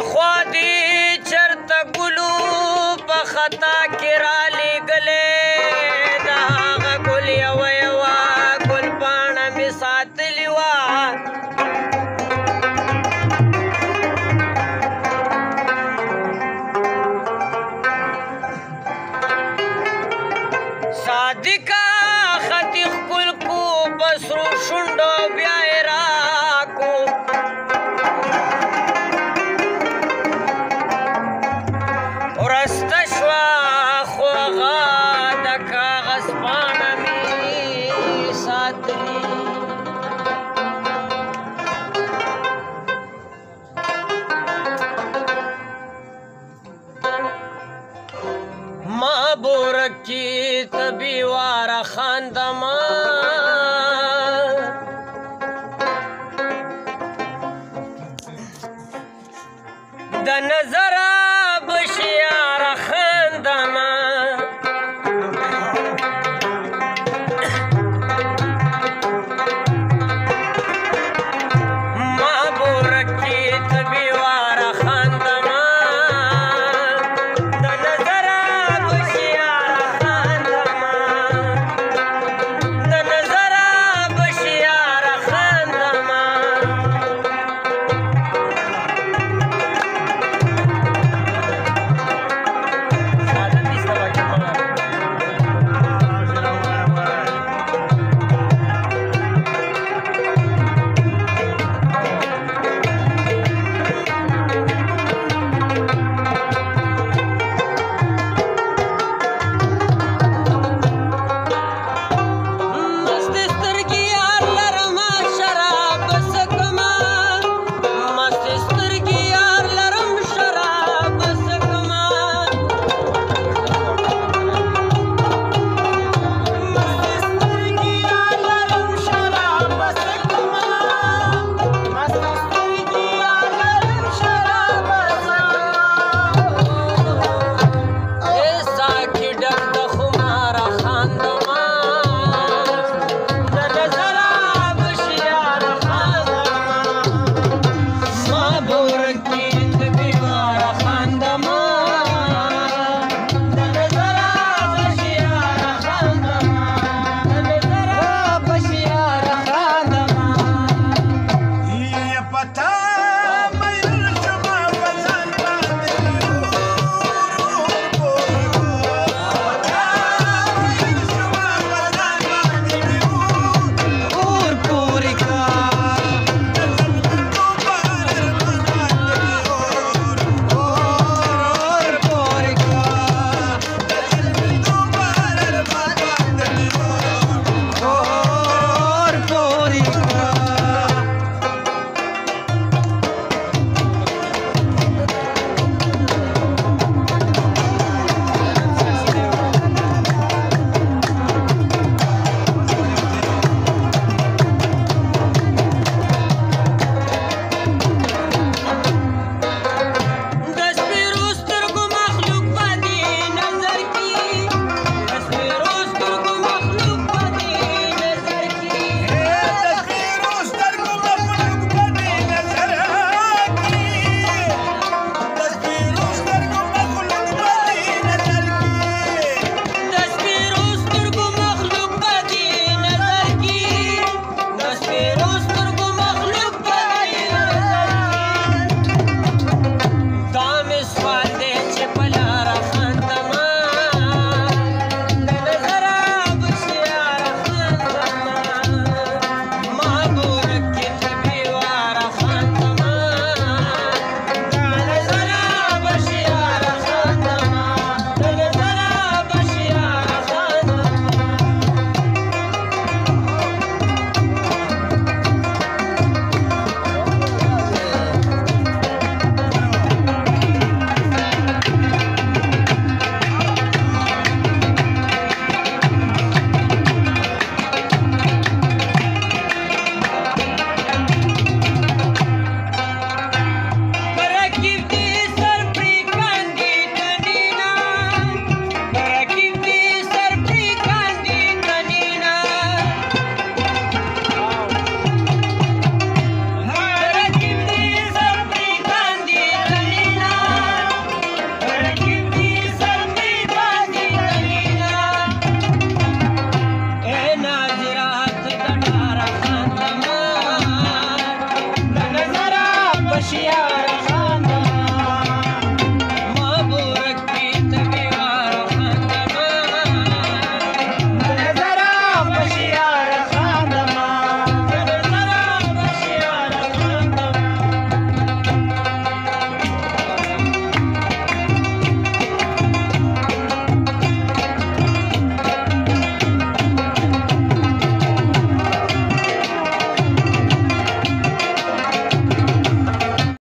خوا دې چرته ګلو په خطا کې رالېږلې د هغه ګل یوه یوه ګل پاڼه مې ساتلې وه صادقه خطي ښکل کو په سرو شونډو بیا یې راکو ورسته شوه خو هغه د کاغذ پاڼه مې ساتلي ما بورکی طبی واره خاندما د نظر بشیار خاندما ما بورکی طبی واره خاندما د نظر بشیار خاندما د نظر بشیار خاندما شیا